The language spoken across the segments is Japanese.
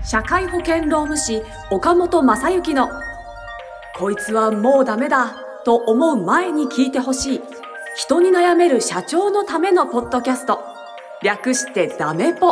社会保険労務士岡本正幸のこいつはもうダメだと思う前に聞いてほしい人に悩める社長のためのポッドキャスト、略してダメポ。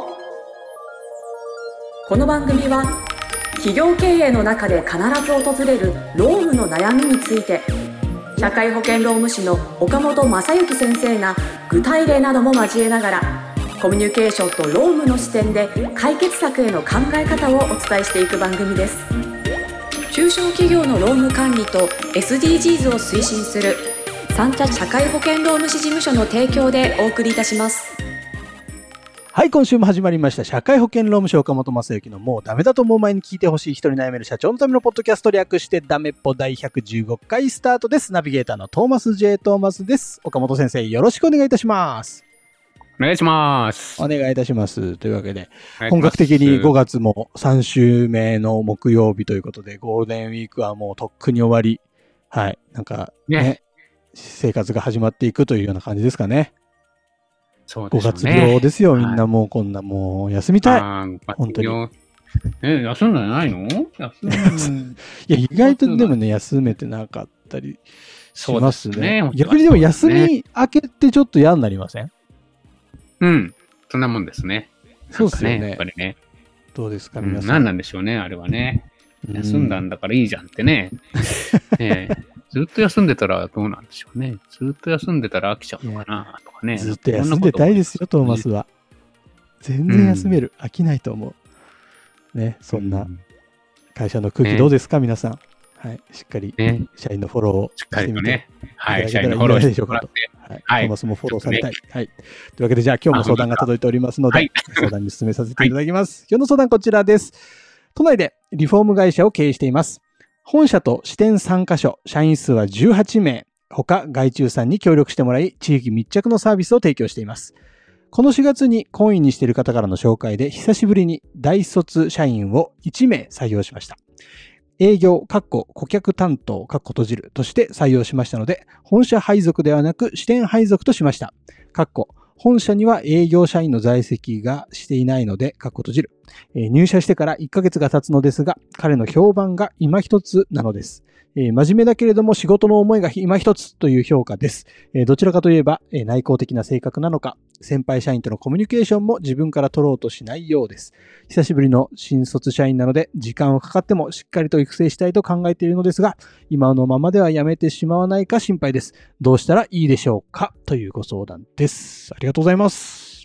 この番組は企業経営の中で必ず訪れる労務の悩みについて、社会保険労務士の岡本正幸先生が具体例なども交えながら、コミュニケーションと労務の視点で解決策への考え方をお伝えしていく番組です。中小企業の労務管理と SDGs を推進する三茶社会保険労務士事務所の提供でお送りいたします。 はい、今週も始まりました社会保険労務士岡本正幸のもうダメだと思う前に聞いてほしい人に悩める社長のためのポッドキャスト、略してダメっぽ第115回スタートです。ナビゲーターのトーマス J トーマスです。岡本先生、よろしくお願いいたします。 お願いします。 お願いいたします。というわけで、本格的に5月も3週目の木曜日ということで、ゴールデンウィークはもうとっくに終わり、はい、なんかね、生活が始まっていくというような感じですかね。 そうですね。 5月病ですよ、みんなもうこんなもう休みたい。本当に。 休んだんじゃないの？ いや、意外とでもね、休めてなかったりしますね。逆にでも休み明けてちょっと嫌になりません？ うん。そんなもんですね。 そうですよね。 やっぱりね。 どうですか、皆さん。 何なんでしょうね、あれはね。休んだんだからいいじゃんってね。ずっと休んでたらどうなんでしょうね。ずっと休んでたら飽きちゃうのかなとかね。 ずっと休んでたいですよ、トーマスは。全然休める。飽きないと思う。ね、そんな会社の空気どうですか、皆さん。はい、しっかり社員のフォローをしてみていただけたらいいんじゃないでしょうかと。トーマスもフォローされたい。はい。というわけで、じゃあ今日も相談が届いておりますので、相談に進めさせていただきます。今日の相談こちらです。都内でリフォーム会社を経営しています。本社と支店3カ所、社員数は18名、他外注さんに協力してもらい、地域密着のサービスを提供しています。この4月に懇意にしている方からの紹介で、久しぶりに大卒社員を1名採用しました。営業、顧客担当、閉じるとして採用しましたので、本社配属ではなく支店配属としました。本社には営業社員の在籍がしていないので、閉じる。入社してから1ヶ月が経つのですが、彼の評判が今一つなのです。真面目だけれども仕事の思いが今一つという評価です。どちらかといえば、内向的な性格なのか、先輩社員とのコミュニケーションも自分から取ろうとしないようです。久しぶりの新卒社員なので、時間はかかってもしっかりと育成したいと考えているのですが、今のままでは辞めてしまわないか心配です。どうしたらいいでしょうかというご相談です。ありがとうございます。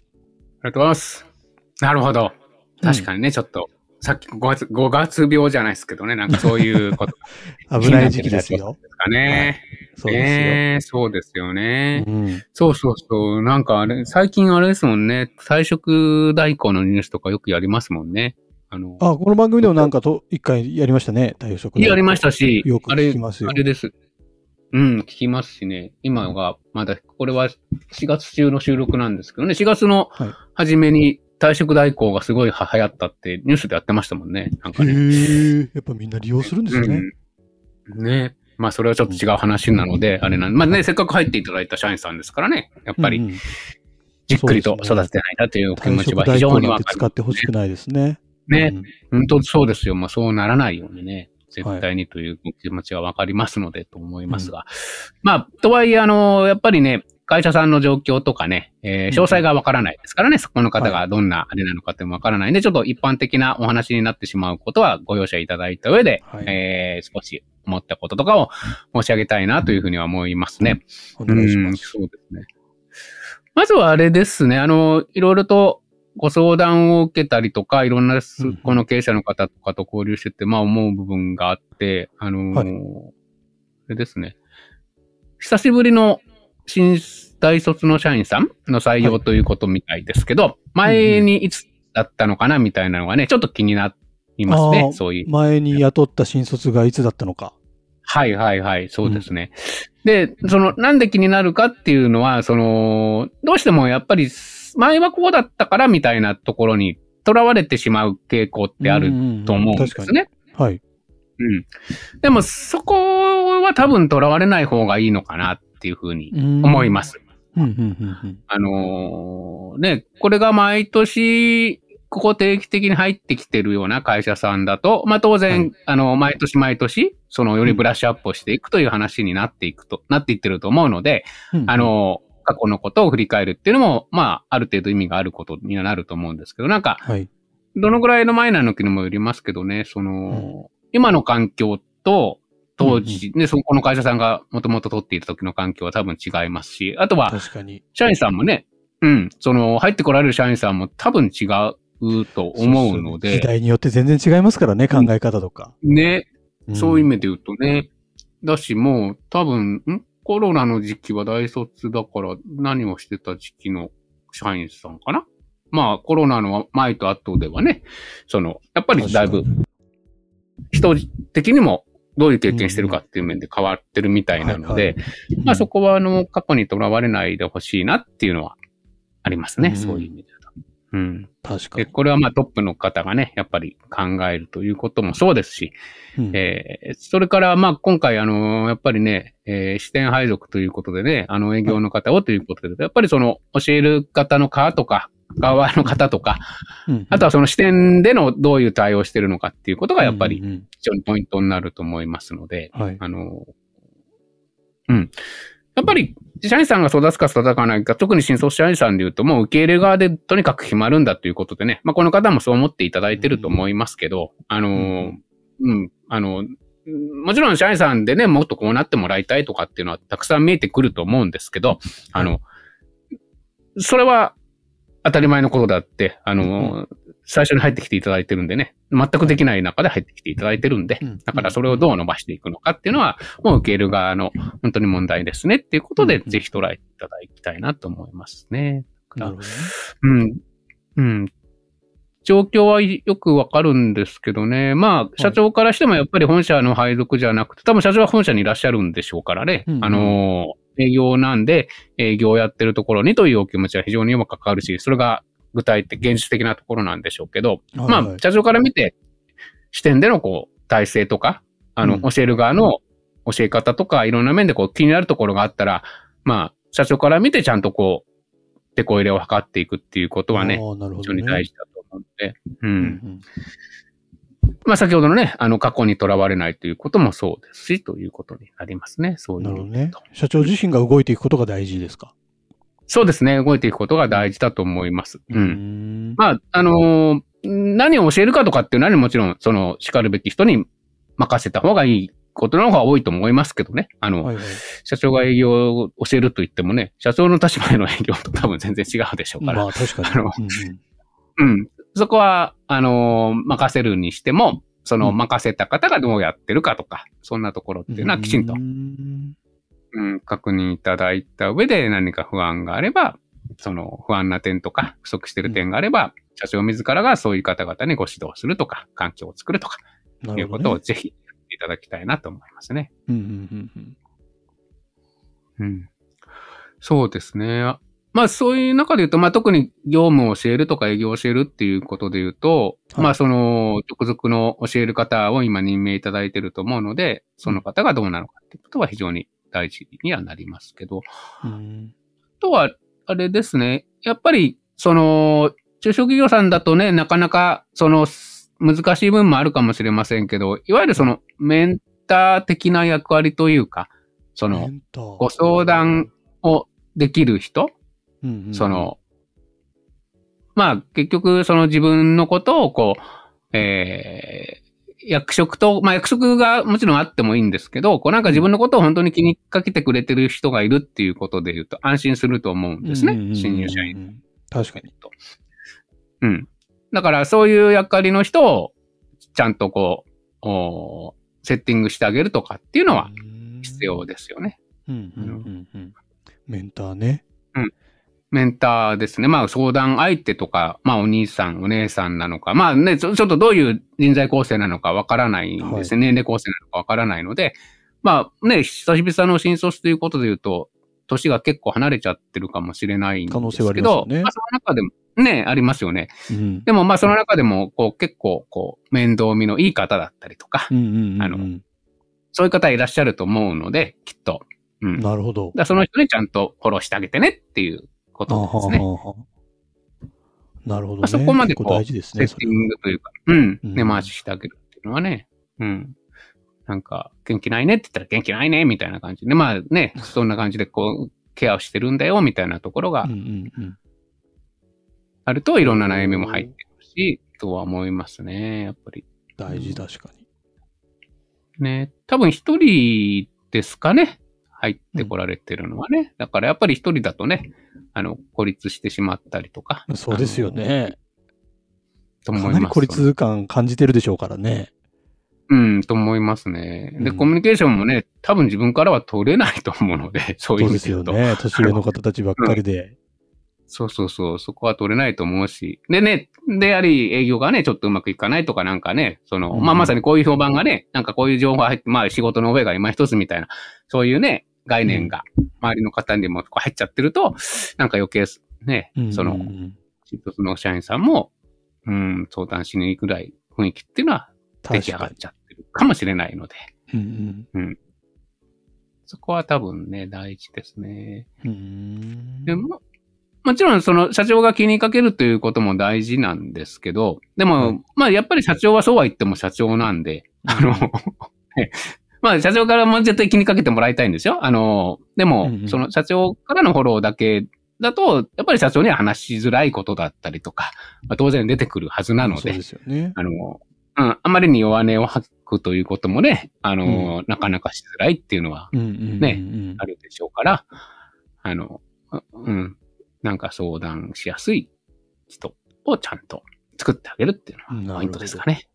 ありがとうございます。なるほど。確かにね、ちょっと。さっき5月病じゃないですけどね、なんかそういうこと。 危ない時期ですよ。 そうですよ。そうですよね。そう。なんか最近あれですもんね、退職代行のニュースとかよくやりますもんね。 この番組でもなんか一回やりましたね、退職代行。 やりましたし、 よく聞きますよ。 あれです。聞きますしね。今がまだ、これは4月中の収録なんですけどね、4月の初めに、退職代行がすごい流行ったってニュースでやってましたもんね。なんかね。 やっぱみんな利用するんですね。 ね。まあそれはちょっと違う話なので、あれなんで、まあね、せっかく入っていただいた社員さんですからね。やっぱり、じっくりと育てないなという気持ちは非常にわかる。 使ってほしくないですね。 ね。本当そうですよ。まあそうならないようにね。絶対にという気持ちはわかりますのでと思いますが。まあ、とはいえ、やっぱりね、会社さんの状況とかね、詳細がわからないですからね、そこの方がどんなあれなのかってもわからないんで、ちょっと一般的なお話になってしまうことはご容赦いただいた上で、少し思ったこととかを申し上げたいなというふうには思いますね。 お願いします。 そうですね。まずはあれですね、いろいろとご相談を受けたりとか、いろんなこの経営者の方とかと交流してて、まあ思う部分があって、あれですね。久しぶりの大卒の社員さんの採用ということみたいですけど、前にいつだったのかなみたいなのがね、ちょっと気になりますね、そういう。 前に雇った新卒がいつだったのか。 はい、そうですね。で、なんで気になるかっていうのは、どうしてもやっぱり、前はこうだったからみたいなところにとらわれてしまう傾向ってあると思うんですね。 はい。 でも、そこは多分とらわれない方がいいのかなっていうふうに思います。ね、これが毎年、 ここ定期的に入ってきてるような会社さんだと、まあ当然、毎年毎年、よりブラッシュアップをしていくという話になっていってると思うので、過去のことを振り返るっていうのも、まあ、ある程度意味があることにはなると思うんですけど、なんか、どのぐらいの前なのかにもよりますけどね、今の環境と、当時、ね、この会社さんがもともと取っていた時の環境は多分違いますし、あとは、社員さんもね、入ってこられる社員さんも多分違うと思うので。 時代によって全然違いますからね、考え方とか。 ね。そういう意味で言うとね。だし、もう多分、コロナの時期は大卒だから何をしてた時期の社員さんかな。まあ、コロナの前と後ではね、やっぱりだいぶ、人的にもどういう経験してるかっていう面で変わってるみたいなので、まあそこは過去にとらわれないでほしいなっていうのはありますね、そういう意味で言うと。 確かに。 これはまあトップの方がね、やっぱり考えるということもそうですし、それからまあ今回やっぱりね、支店配属ということでね、営業の方をということで、やっぱり教える方の側とか、側の方とか、あとは支店でのどういう対応してるのかっていうことがやっぱり非常にポイントになると思いますので、やっぱり、社員さんが育つか育かないか、特に新卒社員さんで言うと、もう受け入れ側でとにかく決まるんだということでね、まあ、この方もそう思っていただいてると思いますけど、もちろん社員さんでね、もっとこうなってもらいたいとかっていうのはたくさん見えてくると思うんですけど、それは当たり前のことだって、最初に入ってきていただいてるんでね、全くできない中で入ってきていただいてるんで、だからそれをどう伸ばしていくのかっていうのは、もう受け入れる側の本当に問題ですねっていうことで、ぜひ捉えていただきたいなと思いますね。 なるほどね。 状況はよくわかるんですけどね。まあ、社長からしてもやっぱり本社の配属じゃなくて、多分社長は本社にいらっしゃるんでしょうからね。営業なんで、営業をやってるところにというお気持ちは非常によくかかるし、それが具体的、現実的なところなんでしょうけど、まあ、社長から見て、視点での体制とか、教える側の教え方とか、いろんな面で気になるところがあったら、まあ、社長から見てちゃんと手こ入れを図っていくっていうことはね、非常に大事だと思うので、まあ、先ほどのね、過去にとらわれないということもそうですし、ということになりますね。そういう。 なるほどね。社長自身が動いていくことが大事ですか？ そうですね。動いていくことが大事だと思います。まあ、何を教えるかとかっていうのはもちろん、叱るべき人に任せた方がいいことの方が多いと思いますけどね。社長が営業を教えると言ってもね、社長の立場での営業と多分全然違うでしょうから。 まあ、確かに。 そこは、任せるにしても、任せた方がどうやってるかとか、そんなところっていうのはきちんと、確認いただいた上で何か不安があれば、不安な点とか不足してる点があれば、社長自らがそういう方々にご指導するとか、環境を作るとか、いうことをぜひやっていただきたいなと思いますね。そうですね。まあそういう中で言うと、まあ特に業務を教えるとか営業を教えるっていうことで言うと、まあ直属の教える方を今任命いただいていると思うので、その方がどうなのかっていうことは非常に大事にはなりますけど、あとは、あれですね。やっぱり、中小企業さんだとね、なかなか、難しい部分もあるかもしれませんけど、いわゆるメンター的な役割というか、ご相談をできる人、まあ、結局、自分のことを、役職と、まあ役職がもちろんあってもいいんですけど、なんか自分のことを本当に気にかけてくれてる人がいるっていうことで言うと安心すると思うんですね。新入社員。 確かに。 だからそういう役割の人をちゃんとセッティングしてあげるとかっていうのは必要ですよね。 メンターね。 メンターですね。まあ相談相手とか、まあお兄さん、お姉さんなのか、まあね、ちょっとどういう人材構成なのかわからないんですね。年齢構成なのかわからないので、まあね、久々の新卒ということで言うと、年が結構離れちゃってるかもしれないんですけど、まあその中でもね、ありますよね。でもまあその中でも、結構面倒見のいい方だったりとか、そういう方いらっしゃると思うので、きっと。 なるほど。 その人にちゃんとフォローしてあげてねっていうことですね。 なるほどね。 そこまでこう、 大事ですね、 セッティングというか、根回ししてあげるっていうのはね、なんか、元気ないねって言ったら元気ないねみたいな感じで、まあね、そんな感じでこう、ケアをしてるんだよみたいなところがあると、いろんな悩みも入ってくるし、とは思いますね、やっぱり。 大事、確かに。 ね、多分一人ですかね、入ってこられてるのはね。だからやっぱり一人だとね、孤立してしまったりとか。 そうですよね。 と思います。 かなり孤立感感じてるでしょうからね。 と思いますね。で、コミュニケーションもね、多分自分からは取れないと思うので、そういう意味で言うと。 そうですよね。年上の方たちばっかりで。 そう、そこは取れないと思うし。でね、でやはり営業がね、ちょっとうまくいかないとかなんかね、まさにこういう評判がね、なんかこういう情報入って、まあ仕事の上が今一つみたいな、そういうね、概念が周りの方にも入っちゃってると、なんか余計ね、新卒の社員さんも、相談しに行くぐらい雰囲気っていうのは出来上がっちゃってるかもしれないので。そこは多分ね、大事ですね。でももちろん、社長が気にかけるということも大事なんですけど、でも、まあ、やっぱり社長はそうは言っても社長なんで、まあ、社長からも絶対気にかけてもらいたいんですよ。でも、その社長からのフォローだけだと、やっぱり社長には話しづらいことだったりとか、まあ、当然出てくるはずなので、 そうですよね。 あまりに弱音を吐くということもね、なかなかしづらいっていうのは、ね、あるでしょうから、なんか相談しやすい人をちゃんと作ってあげるっていうのはポイントですかね。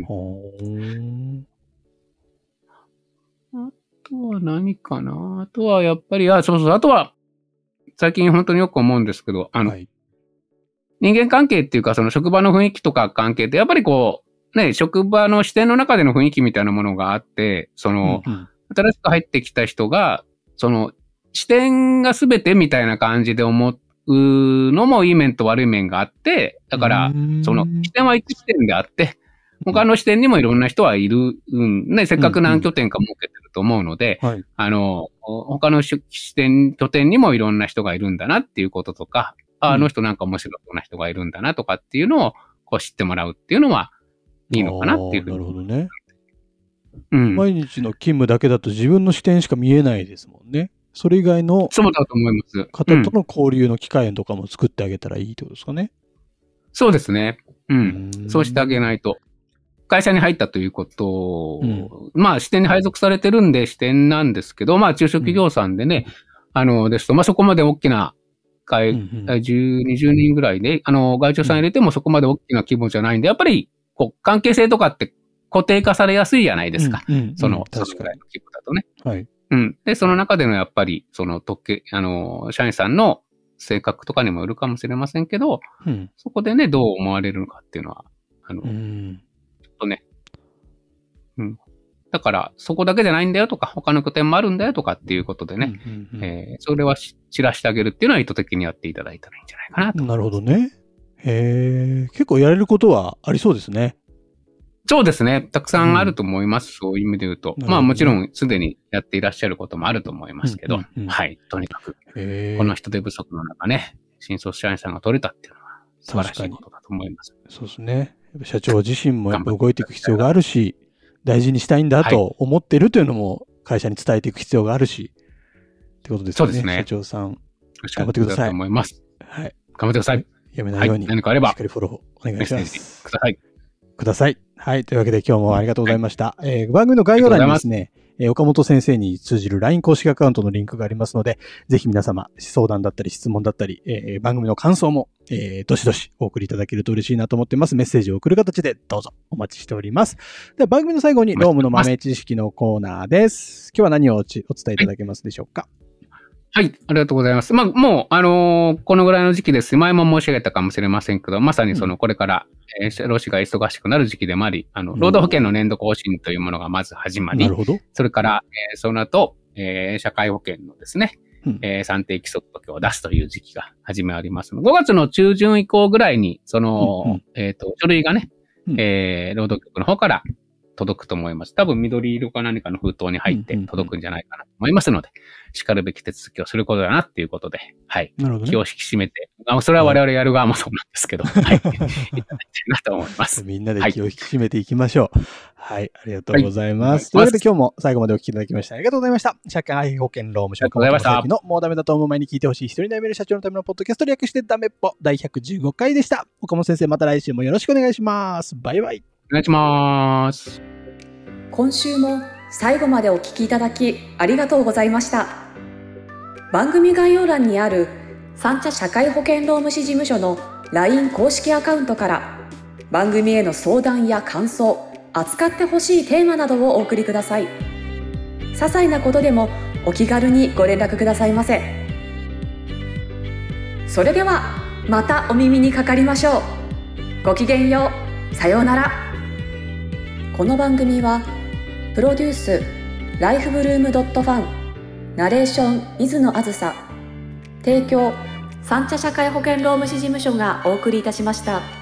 あとは何かな？あとはやっぱり、あとは、最近本当によく思うんですけど、人間関係っていうか、その職場の雰囲気とか関係って、やっぱりこう、ね、職場の視点の中での雰囲気みたいなものがあって、新しく入ってきた人が、視点が全てみたいな感じで思うのもいい面と悪い面があって、だから、視点は一視点であって、他の視点にもいろんな人はいる、ね、せっかく何拠点か設けてると思うので、他の視点、拠点にもいろんな人がいるんだなっていうこととか、あの人なんか面白そうな人がいるんだなとかっていうのをこう知ってもらうっていうのはいいのかなっていうふうに。 なるほどね。毎日の勤務だけだと自分の視点しか見えないですもんね。それ以外のそうだと思います。 方との交流の機会とかも作ってあげたらいいってことですかね。 そうですね。そうしてあげないと。会社に入ったということを、まあ支店に配属されてるんで支店なんですけど、まあ中小企業さんでね、ですと、まあそこまで大きな10、20人ぐらいで、外注さん入れてもそこまで大きな規模じゃないんで、やっぱり、こう、関係性とかって固定化されやすいじゃないですか。そのぐらいの規模だとね。で、その中でのやっぱり、社員さんの性格とかにもよるかもしれませんけど、そこでね、どう思われるのかっていうのは、ちょっとね、だから、そこだけじゃないんだよとか、他の拠点もあるんだよとかっていうことでね、それは知らしてあげるっていうのは意図的にやっていただいたらいいんじゃないかなと。 なるほどね。結構やれることはありそうですね。 そうですね。たくさんあると思います。そういう意味で言うと。まあもちろんすでにやっていらっしゃることもあると思いますけど、はい。とにかく、この人手不足の中ね、新卒社員さんが取れたっていうのは素晴らしいことだと思います。 そうですね。社長自身もやっぱ動いていく必要があるし、大事にしたいんだと思ってるというのも会社に伝えていく必要があるし、ってことですね。そうですね。社長さん、頑張ってください。 と思います。 はい。 頑張ってください。 やめないように、 何かあれば、 しっかりフォローお願いします。 ください。 はい。というわけで今日もありがとうございました。番組の概要欄にですね、岡本先生に通じる LINE 公式アカウントのリンクがありますので、ぜひ皆様、相談だったり質問だったり、番組の感想も、どしどしお送りいただけると嬉しいなと思ってます。メッセージを送る形でどうぞお待ちしております。では番組の最後にロームの豆知識のコーナーです。今日は何をお伝えいただけますでしょうか。 はい、ありがとうございます。まあ、もう、このぐらいの時期です。前も申し上げたかもしれませんけど、まさにこれから、労使が忙しくなる時期でもあり、労働保険の年度更新というものがまず始まり、 なるほど。 それから、その後、社会保険のですね、算定規則を出すという時期が始まりますので、5月の中旬以降ぐらいに、書類がね、労働局の方から届くと思います。多分緑色か何かの封筒に入って届くんじゃないかなと思いますので、叱るべき手続きをすることだなっていうことで、はい。なるほどね、気を引き締めて、それは我々やる側もそうなんですけど、はい。いただきたいなと思います。 みんなで気を引き締めていきましょう。はい。ありがとうございます。というわけで今日も最後までお聞きいただきましてありがとうございました。社会保険労務士岡本正幸のもうダメだと思う前に聞いてほしい一人悩める社長のためのポッドキャスト略してダメっぽ第115回でした。岡本先生、また来週もよろしくお願いします。バイバイ。 お願いします。 今週も最後までお聞きいただきありがとうございました。番組概要欄にある三茶社会保険労務士事務所の LINE 公式アカウントから番組への相談や感想、扱ってほしいテーマなどをお送りください。些細なことでもお気軽にご連絡くださいませ。それではまたお耳にかかりましょう。ごきげんよう。さようなら。この番組はプロデュースライフブルームドットファン、ナレーション水野あずさ、提供三茶社会保険労務士事務所がお送りいたしました。